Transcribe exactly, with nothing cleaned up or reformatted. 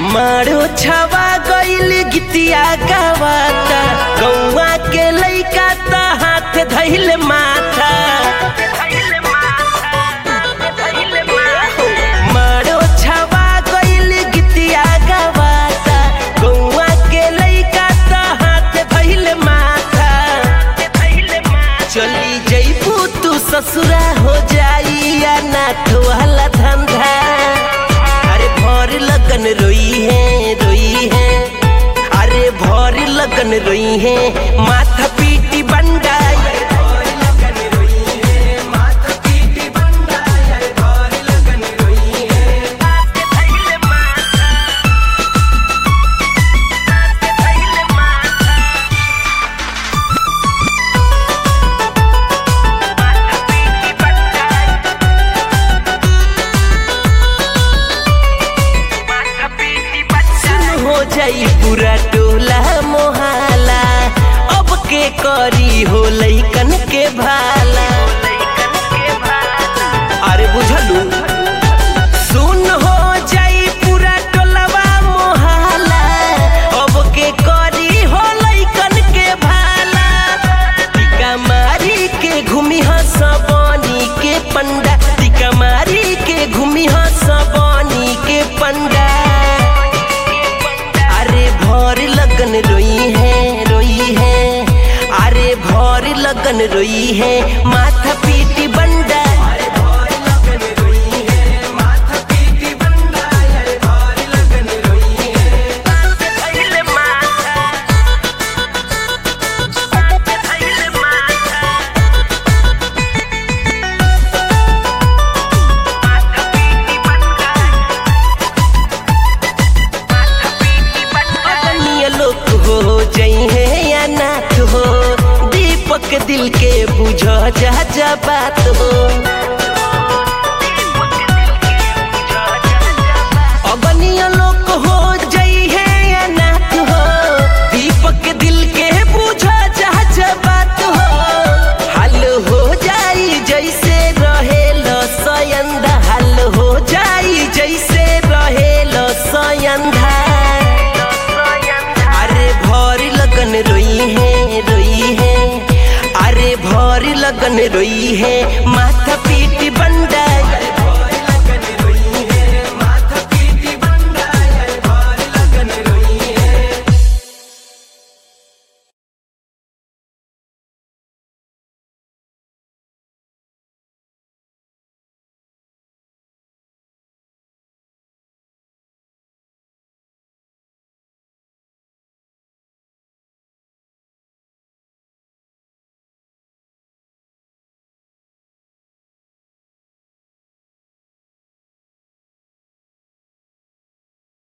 मारो छवा गइल गीतिया गावाता गौवा के लइका त हाथ धइल माथा। मारो छवा गइल गीतिया गावाता गौवा के लइका त हाथ धइल माथा। चली जइबू तू ससुरा हो जाई अनाथ वाला धंधा। अरे भर लगन रोई है रोई है, अरे भर लगन रोई है माथा पीटी बंडा। जाई पूरा टोला मोहल्ला अब के करी हो लइकन के भाला। अरे बुझलू सुन हो जाई पूरा टोलवा मोहल्ला अब के करी हो लइकन के भाला। टिका मारी के घूमी हंस बनी के पंडा, टिका मारी के घूमी हंस बनी के पंडा। भर लगन रोई है रोई है, अरे भर लगन रोई है माथा पीटी बंडा। हो जई है या नाथ हो दीपक दिल के बुझो जा जा बात हो। अगनिया लोक हो जई है या नाथ हो दीपक दिल के बुझो जा जा बात हो। हल हो जाई जैसे रहेलो सयंदा, हल हो जाई जैसे रहेलो सयंदा। लगन रोई है रोई है, अरे भर लगन रोई है माथा पीटी बन